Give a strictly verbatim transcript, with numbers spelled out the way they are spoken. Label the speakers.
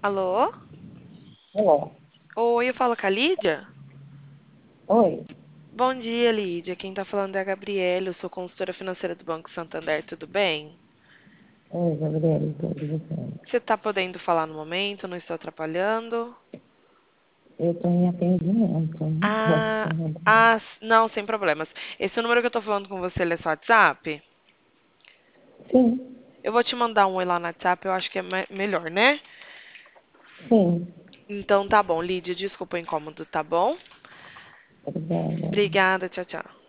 Speaker 1: Alô?
Speaker 2: Alô?
Speaker 1: Oi, eu falo com a Lídia?
Speaker 2: Oi.
Speaker 1: Bom dia, Lídia. Quem tá falando é a Gabriela. Eu sou consultora financeira do Banco Santander. Tudo bem?
Speaker 2: Oi, Gabriela, tudo bem?
Speaker 1: Você tá podendo falar no momento? Não estou atrapalhando?
Speaker 2: Eu estou em atendimento, não posso
Speaker 1: Ah,
Speaker 2: falar.
Speaker 1: ah, s- não, sem problemas. Esse número que eu tô falando com você, ele é seu WhatsApp?
Speaker 2: Sim,
Speaker 1: Eu vou te mandar um oi lá no WhatsApp, eu acho que é me- melhor, né?
Speaker 2: sim,
Speaker 1: Então tá bom, Lídia. Desculpa o incômodo, tá bom?
Speaker 2: obrigada.
Speaker 1: Obrigada, tchau, tchau.